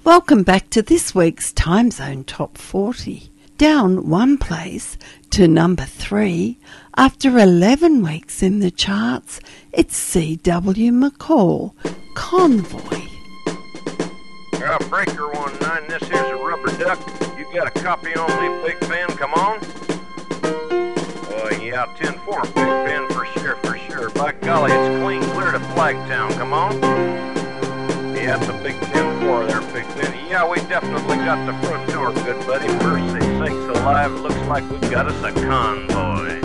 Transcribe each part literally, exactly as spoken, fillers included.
Welcome back to this week's Time Zone Top forty. Down one place to number three, after eleven weeks in the charts, it's C W McCall, Convoy. Uh, breaker one nine, this here's a rubber duck. You got a copy on me, Big Ben, come on? Oh, uh, yeah, ten four, Big Ben, for sure, for sure. By golly, it's clean clear to Flagtown, come on? Yeah, it's a big ten four there, Big Ben. Yeah, we definitely got the front door, good buddy. Mercy sakes alive, it looks like we've got us a convoy.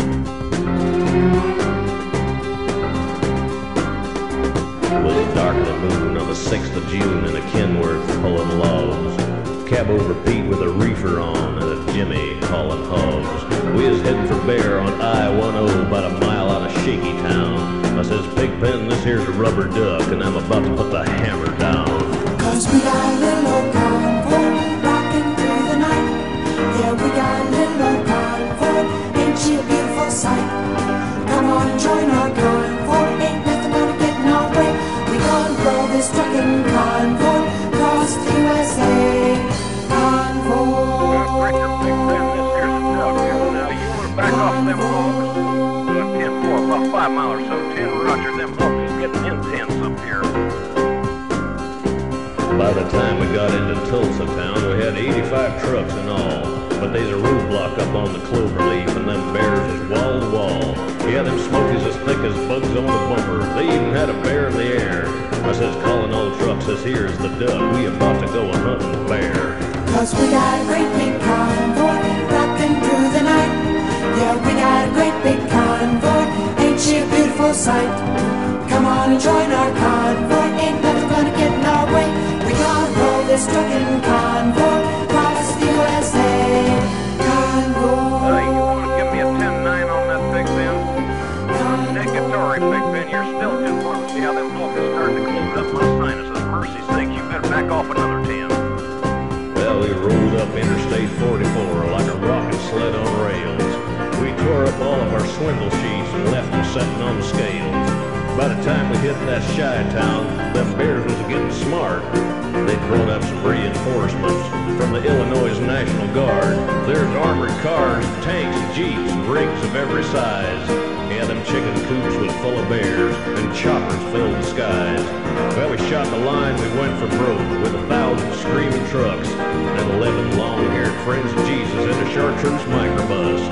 It was dark of the moon on the sixth of June in a Kenworth pulling logs. Cab over Pete with a reefer on and a Jimmy calling hogs. We was heading for Bear on I ten about a mile out of Shaky Town. I says, Big Ben, this here's a rubber duck and I'm about to put the hammer down. Cause we got a little old convoy rocking through the night. Yeah, we got a little old convoy, ain't she a beautiful sight? Come on, join our convoy, ain't nothing gonna get in our way. We gonna roll this trucking convoy across the U S A. Convoy. Breaker, Big Ben, this here's a duck. Now, you wanna back off them hogs? Uh, ten four, about five mile or so. ten, roger, them hogs getting intense up here. By the time we got into Tulsa town, we had eighty-five trucks in all. But there's a roadblock up on the cloverleaf, and them bears is wall to wall. Yeah, them smokies as thick as bugs on the bumper. They even had a bear in the air. I says, calling all trucks, says, here's the duck. We about to go a hunting the bear. Cause we got a great big convoy rocking through the night. Yeah, we got a great big convoy, ain't she a beautiful sight? Come on and join our convoy, ain't nothing gonna get in our way. We gonna roll this trucking convoy across the U S A. Convoy. Uh, you wanna give me a ten nine on that, Big Ben? Uh, negatory, Big Ben, you're still too close. See how them hogs are starting to close up my sinuses. Mercy sakes, you better back off another ten. Well, we rolled up Interstate forty-four like a rocket sled on rails. We tore up all of our swindle sheets and left them sitting on the scales. By the time we hit that shy town, them bears was getting smart. They'd brought up some reinforcements from the Illinois National Guard. There's armored cars, tanks, jeeps, and rigs of every size. Yeah, them chicken coops was full of bears, and choppers filled the skies. Well, we shot the line, we went for broke, with a thousand screaming trucks, and eleven long-haired friends of Jesus in a chartreuse microbus.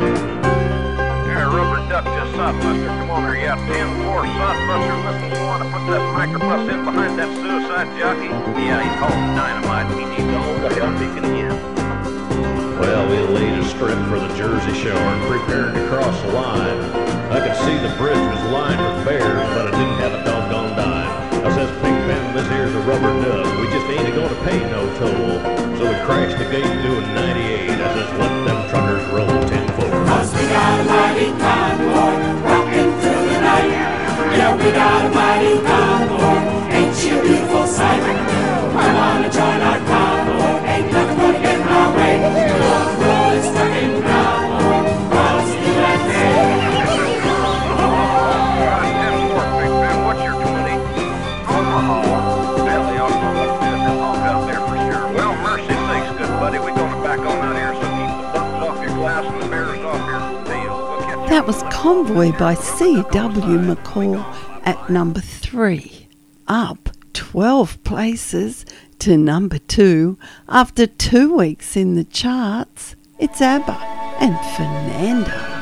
Yeah, rubber duck just sodbuster. Come on there, yeah, ten four sodbuster. Listen, you want to put that microbus in behind that suicide jockey? Yeah, he's holding dynamite. He needs to hold the hell beacon again. Well, we laid a strip for the Jersey Shore and prepared to cross the line. I could see the bridge was lined with bears, but I didn't have a doggone dime. I says, Big Ben, this here's a rubber duck. We just ain't gonna pay no toll. So we crashed the gate doing ninety-eight. I says, let them truckers roll ten four. Cause we got a mighty convoy rocking through the night. Yeah, we got a mighty convoy, ain't she a beautiful sight? Come on and join our convoy, ain't nothing gonna get in our way. We'll roll this trucking convoy across the U S A. ten four, Big Ben, what's your twenty? Omaha. Well, they ought to look good. Them hogs out there for sure. Well, mercy sakes, good buddy. We're going to back on out here, so keep the bumps off your glass and the bears off your tail. We'll catch you. That was Convoy by C W McCall at number three. Up twelve places to number two. After two weeks in the charts, it's ABBA and Fernando.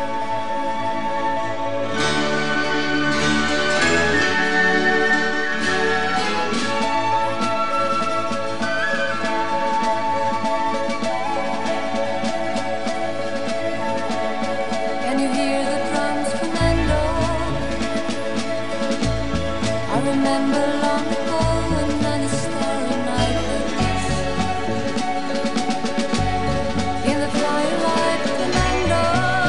Can you hear the drums, Fernando? I remember long ago when many starry night like this. In the twilight, Fernando,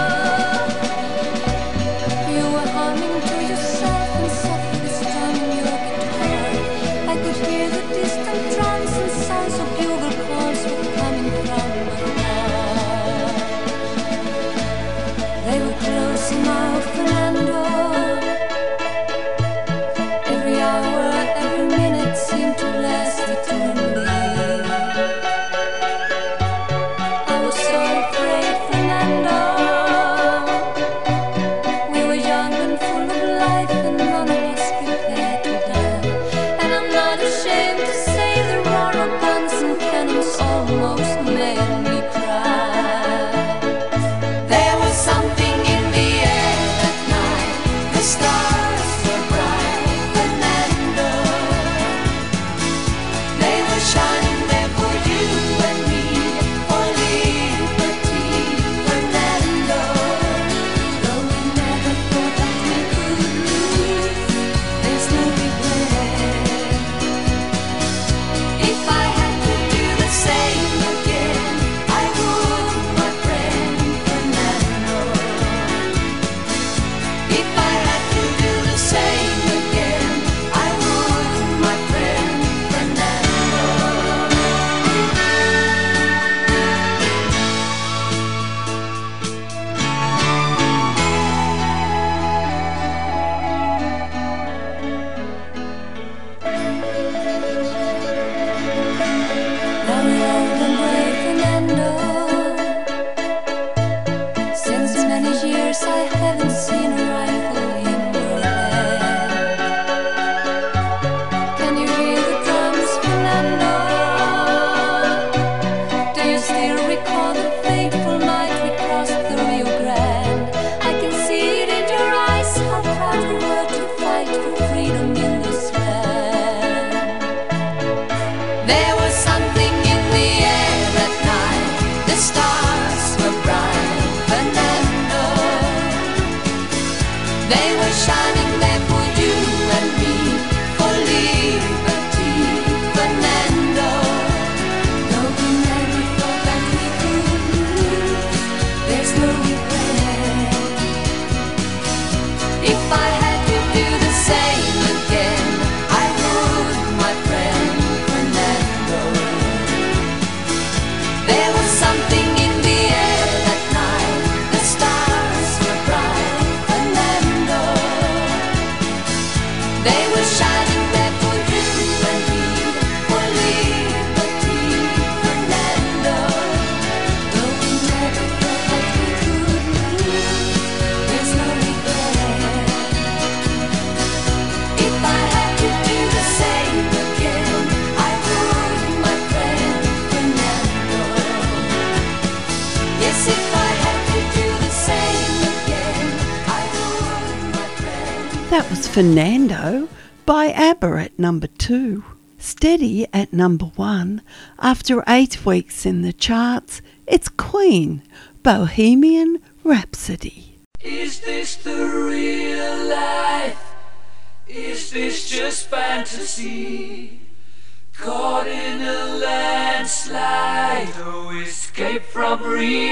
was Fernando by ABBA at number two. Steady at number one. After eight weeks in the charts, it's Queen, Bohemian Rhapsody. Is this the real life? Is this just fantasy? Caught in a landslide, no escape from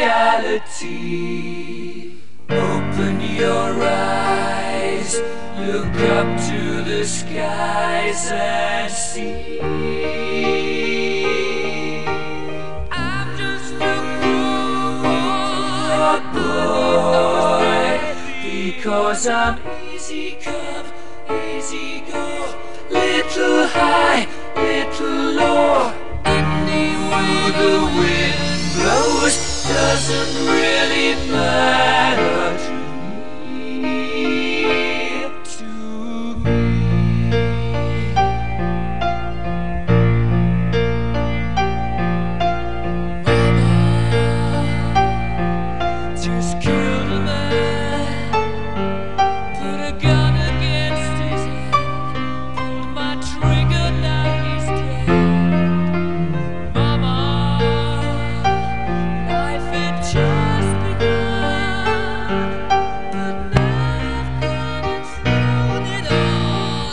reality. Open your eyes, look up to the skies and see. I'm just a poor boy, because I'm easy come, easy go, little high, little low. Any way the wind blows doesn't really matter to me, to me. Mama just killed a man, put a gun against his head, pulled my trigger, now he's dead. Mama, life had just begun, but now I've gone and thrown it all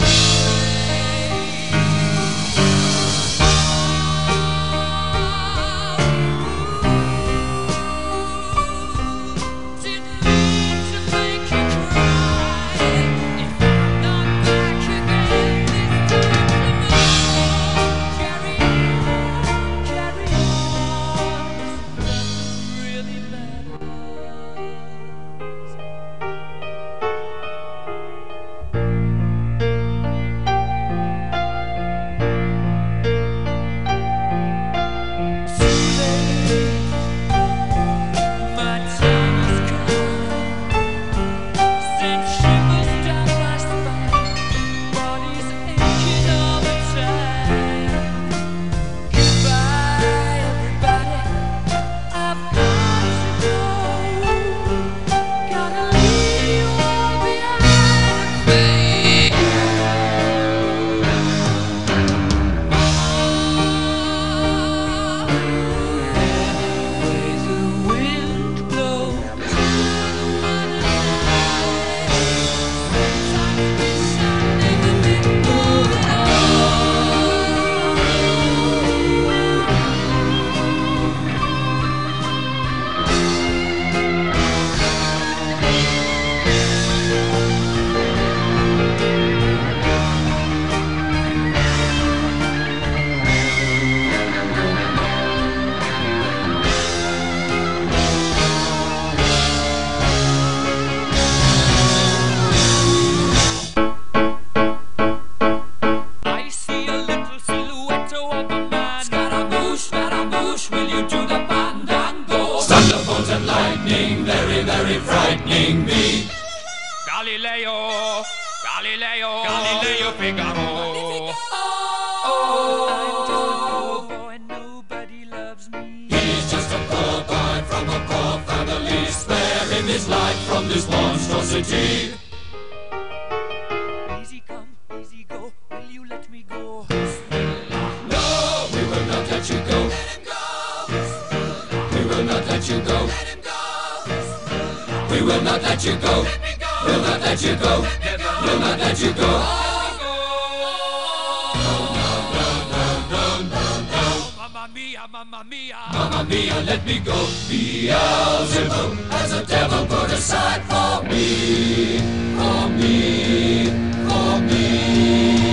away. Didn't mean to make you cry. If I'm not back again this time tomorrow, carry on, carry on. This really matters. Too late, my time has come. Send shivers down my spine, body's aching all the time. Goodbye, everybody, I've got to go. Gotta leave you all behind, babe. Any way the wind blows, sometimes wish I'd never been born at I see a little silhouette of a man. Scaramouche, Scaramouche, will you do the fandango? Thunderbolt and lightning, very, very frightening me. Galileo, Galileo, Galileo Figaro. Oh, I'm just a poor boy, nobody loves me. He's just a poor boy from a poor family. Spare him his life from this monstrosity. Easy come, easy go, will you let me go? No, we will not let you go. Let him go. We will not let you go. Let him go. We will not let you go. Let me go. We'll not let you go. We'll not let you go. Mamma mia, mamma mia, mamma mia, let me go. Beelzebub has a devil put aside for me, for me, for me.